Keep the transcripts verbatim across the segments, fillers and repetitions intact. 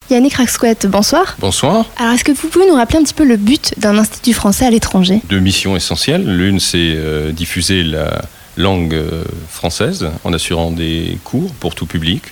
Yannick Rascouët, bonsoir. Bonsoir. Alors, est-ce que vous pouvez nous rappeler un petit peu le but d'un institut français à l'étranger ? Deux missions essentielles. L'une, c'est euh, diffuser la langue euh, française en assurant des cours pour tout public.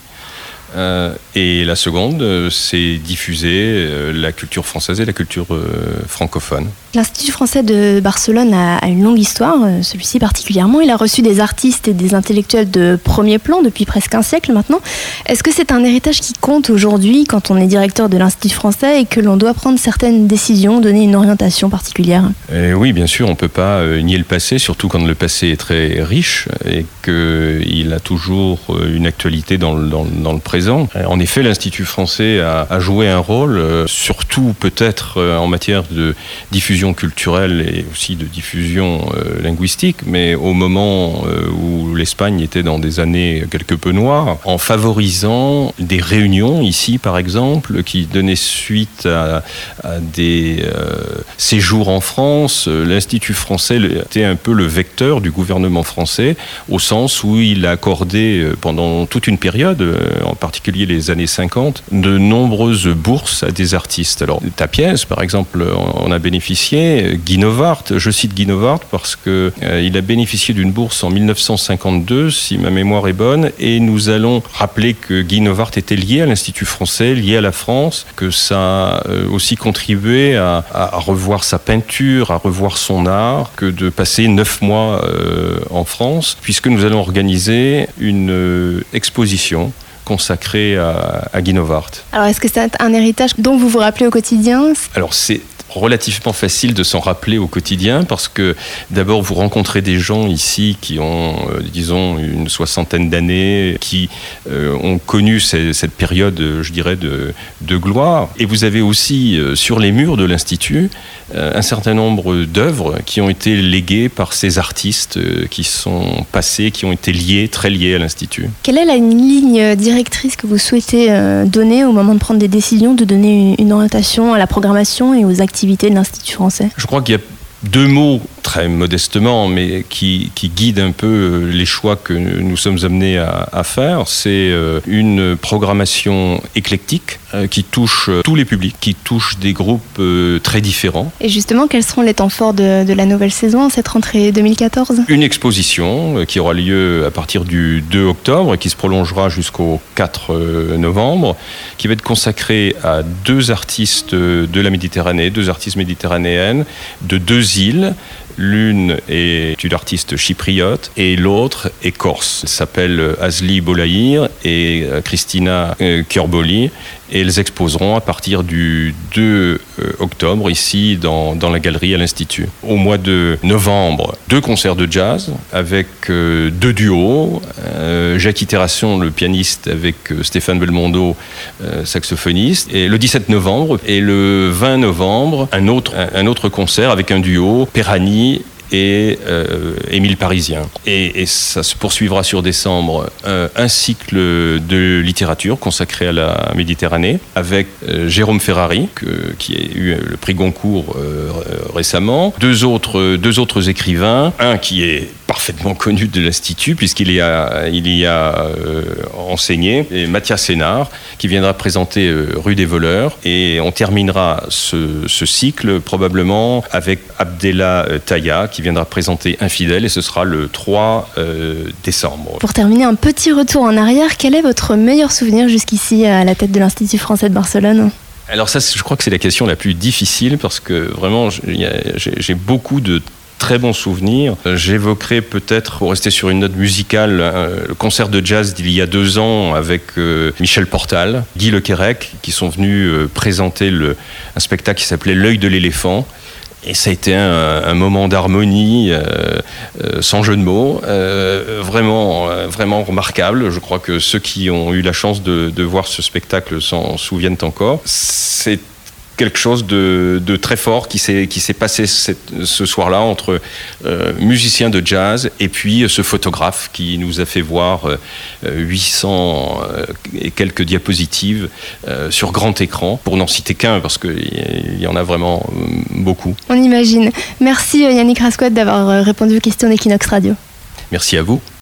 Euh, et la seconde, euh, c'est diffuser euh, la culture française et la culture euh, francophone. L'Institut français de Barcelone a, a une longue histoire, euh, celui-ci particulièrement. Il a reçu des artistes et des intellectuels de premier plan depuis presque un siècle maintenant. Est-ce que c'est un héritage qui compte aujourd'hui quand on est directeur de l'Institut français et que l'on doit prendre certaines décisions, donner une orientation particulière ? Et oui, bien sûr, on ne peut pas euh, nier le passé, surtout quand le passé est très riche et qu'il a toujours euh, une actualité dans le, dans, dans le présent. En effet, l'Institut français a, a joué un rôle, euh, surtout peut-être euh, en matière de diffusion culturelle et aussi de diffusion euh, linguistique, mais au moment euh, où l'Espagne était dans des années quelque peu noires, en favorisant des réunions ici, par exemple, qui donnaient suite à, à des euh, séjours en France. L'Institut français était un peu le vecteur du gouvernement français, au sens où il a accordé pendant toute une période, en particulier particulier les années cinquante, de nombreuses bourses à des artistes. Alors, Tapies, par exemple, en a bénéficié. Guy Novart, je cite Guy Novart parce que euh, il a bénéficié d'une bourse en dix-neuf cent cinquante-deux, si ma mémoire est bonne, et nous allons rappeler que Guy Novart était lié à l'Institut français, lié à la France, que ça a euh, aussi contribué à, à revoir sa peinture, à revoir son art, que de passer neuf mois euh, en France, puisque nous allons organiser une euh, exposition consacré à, à Guy Novart. Alors, est-ce que c'est un héritage dont vous vous rappelez au quotidien ? Alors, c'est relativement facile de s'en rappeler au quotidien parce que d'abord vous rencontrez des gens ici qui ont euh, disons une soixantaine d'années, qui euh, ont connu ces, cette période, je dirais, de, de gloire, et vous avez aussi euh, sur les murs de l'Institut euh, un certain nombre d'œuvres qui ont été léguées par ces artistes euh, qui sont passés, qui ont été liés, très liés à l'Institut. Quelle est la ligne directrice que vous souhaitez euh, donner au moment de prendre des décisions, de donner une orientation à la programmation et aux activités de l'Institut français ? Je crois qu'il y a deux mots, très modestement, mais qui, qui guident un peu les choix que nous sommes amenés à, à faire. C'est une programmation éclectique qui touche tous les publics, qui touche des groupes très différents. Et justement, quels seront les temps forts de, de la nouvelle saison, cette rentrée deux mille quatorze ? Une exposition qui aura lieu à partir du deux octobre et qui se prolongera jusqu'au quatre novembre, qui va être consacrée à deux artistes de la Méditerranée, deux artistes méditerranéennes, de deux îles. L'une est une artiste chypriote et l'autre est corse. Elle s'appelle Azli Bolaïr et Christina Kiorboli, et elles exposeront à partir du deux octobre ici dans, dans la galerie à l'Institut. Au mois de novembre, deux concerts de jazz avec euh, deux duos. Euh, Jacques Itération, le pianiste, avec euh, Stéphane Belmondo, euh, saxophoniste. Et le dix-sept novembre et le vingt novembre, un autre, un, un autre concert avec un duo, Perani et euh, Émile Parisien. Et, et ça se poursuivra sur décembre, euh, un cycle de littérature consacré à la Méditerranée avec euh, Jérôme Ferrari, que, qui a eu le prix Goncourt euh, récemment, deux autres, deux autres écrivains, un qui est parfaitement connu de l'Institut puisqu'il y a, il y a euh, enseigné, et Mathias Sénard, qui viendra présenter euh, Rue des Voleurs, et on terminera ce, ce cycle probablement avec Abdella Taya, qui viendra présenter Infidèle, et ce sera le trois décembre. Pour terminer, un petit retour en arrière, quel est votre meilleur souvenir jusqu'ici à la tête de l'Institut français de Barcelone ? Alors ça, je crois que c'est la question la plus difficile parce que vraiment, j'ai, j'ai beaucoup de très bons souvenirs. J'évoquerai peut-être, pour rester sur une note musicale, le concert de jazz d'il y a deux ans avec euh, Michel Portal, Guy Lequerec, qui sont venus euh, présenter le, un spectacle qui s'appelait L'œil de l'éléphant. Et ça a été un, un moment d'harmonie, euh, euh, sans jeu de mots, euh, vraiment, euh, vraiment remarquable. Je crois que ceux qui ont eu la chance de, de voir ce spectacle s'en souviennent encore. C'est quelque chose de, de très fort qui s'est, qui s'est passé cette, ce soir-là entre euh, musiciens de jazz et puis ce photographe qui nous a fait voir euh, huit cents euh, et quelques diapositives euh, sur grand écran, pour n'en citer qu'un parce qu'il y en a vraiment beaucoup. On imagine. Merci Yannick Rascouët d'avoir répondu aux questions d'Equinox Radio. Merci à vous.